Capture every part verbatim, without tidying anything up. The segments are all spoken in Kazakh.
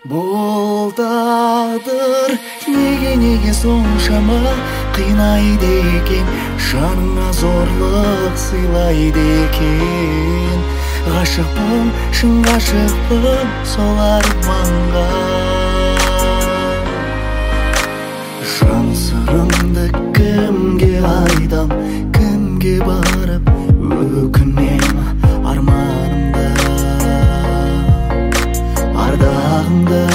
Бұл тағдыр неге неге соншама қинайды екен, жаныңа зорлық сыйлайды екен. Ғашықпын, шын ғашықпын сол арманға. Жан сырымды кімге айтам, кімге барып өкінем арманымда, ардағымда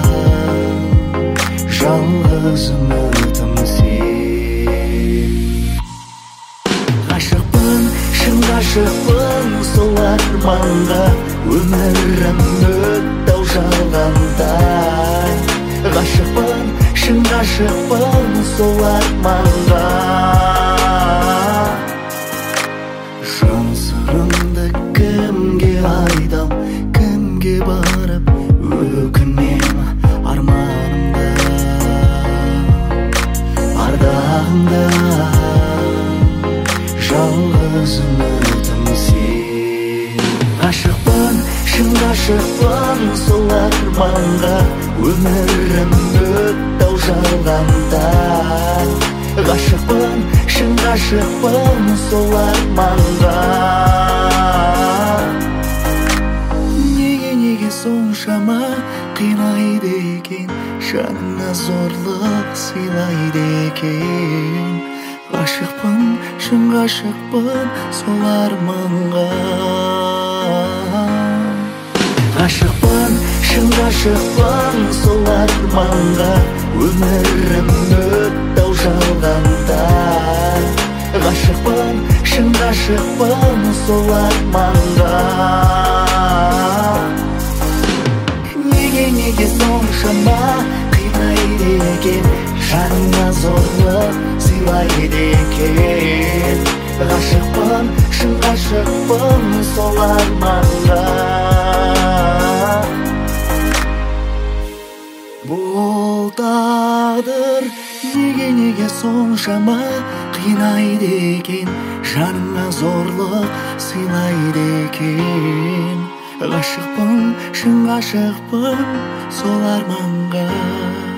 жалғыз үмітім сен. Ғашықпын, шын ғашықпын сол арманға, өмірімді дау жалғандай. Ғашықпын, шын ғашықпын сол арманға. Жан сырымды кімге айтам, кімге барып өкінем арманымда, ардағымда жалғыз үмітім сен. Ғашықпын, шын ғашықпын сол арманға, өмірімді дау жалғандай. Ғашықпын, шын ғашықпын сол арманға. Неге неге соншама қинайды екен, жаныңа зорлық сыйлайды екен. Ғашықпын, шын ғашықпын сол арманға. Ғашықпын, шын ғашықпын сол арманға, өмірімді дау жалғандай. Ғашықпын, шын ғашықпын сол арманға. Неге неге соншама қинайды екен, жаныңа зорлық сыйлайды екен. Ғашықпын, шын ғашықпын сол арманға. Бұл тағдыр неге неге соншама қинайды екен, жаныңа зорлық сыйлайды екен. Ғашықпын, шын ғашықпын сол арманға.